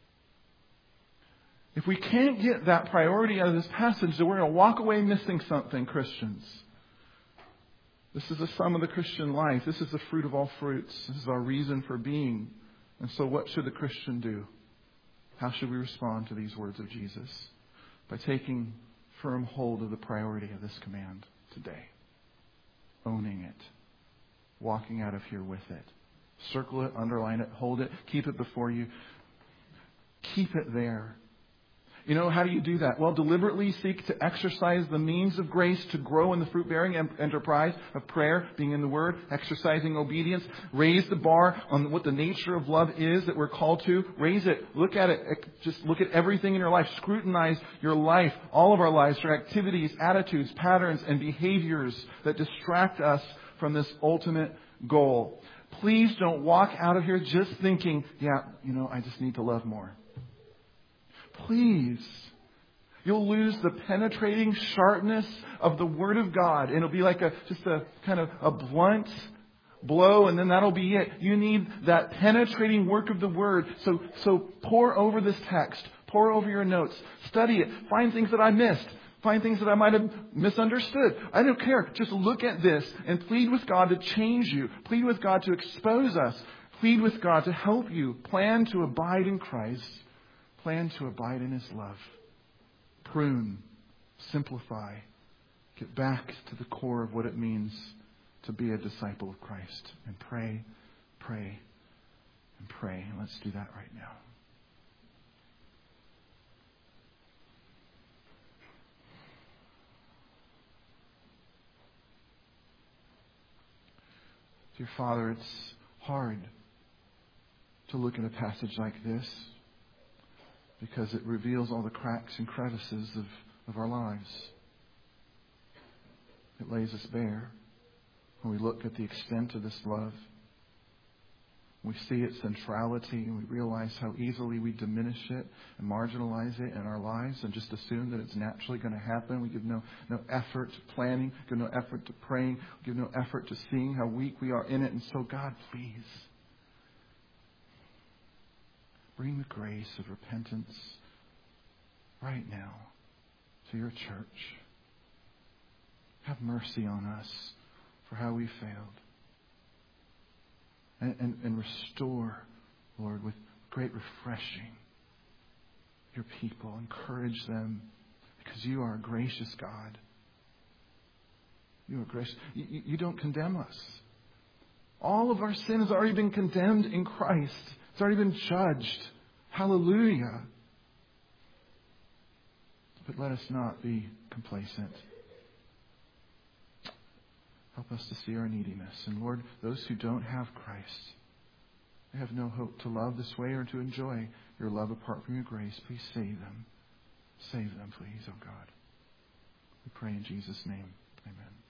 If we can't get that priority out of this passage, then we're going to walk away missing something, Christians. This is the sum of the Christian life. This is the fruit of all fruits. This is our reason for being. And so what should the Christian do? How should we respond to these words of Jesus? By taking firm hold of the priority of this command today. Owning it. Walking out of here with it. Circle it, underline it, hold it, keep it before you. Keep it there. You know, how do you do that? Well, deliberately seek to exercise the means of grace to grow in the fruit-bearing enterprise of prayer, being in the Word, exercising obedience. Raise the bar on what the nature of love is that we're called to. Raise it. Look at it. Just look at everything in your life. Scrutinize your life, all of our lives, your activities, attitudes, patterns, and behaviors that distract us from this ultimate goal. Please don't walk out of here just thinking, yeah, you know, I just need to love more. Please. You'll lose the penetrating sharpness of the Word of God. And it'll be like a just a kind of a blunt blow, and then that'll be it. You need that penetrating work of the Word. So, so pour over this text. Pour over your notes. Study it. Find things that I missed. Find things that I might have misunderstood. I don't care. Just look at this and plead with God to change you. Plead with God to expose us. Plead with God to help you. Plan to abide in Christ. Plan to abide in his love. Prune. Simplify. Get back to the core of what it means to be a disciple of Christ. And pray, pray, and pray. And let's do that right now. Dear Father, it's hard to look at a passage like this, because it reveals all the cracks and crevices of, of our lives. It lays us bare when we look at the extent of this love. We see its centrality and we realize how easily we diminish it and marginalize it in our lives and just assume that it's naturally going to happen. We give no, no effort to planning, give no effort to praying, we give no effort to seeing how weak we are in it. And so, God, please, bring the grace of repentance right now to your church. Have mercy on us for how we failed. And, and, and restore, Lord, with great refreshing your people. Encourage them, because you are a gracious God. You are gracious. You, you don't condemn us. All of our sin has already been condemned in Christ. It's already been judged. Hallelujah. But let us not be complacent. Help us to see our neediness. And Lord, those who don't have Christ, they have no hope to love this way or to enjoy your love apart from your grace. Please save them. Save them, please, oh God. We pray in Jesus' name. Amen.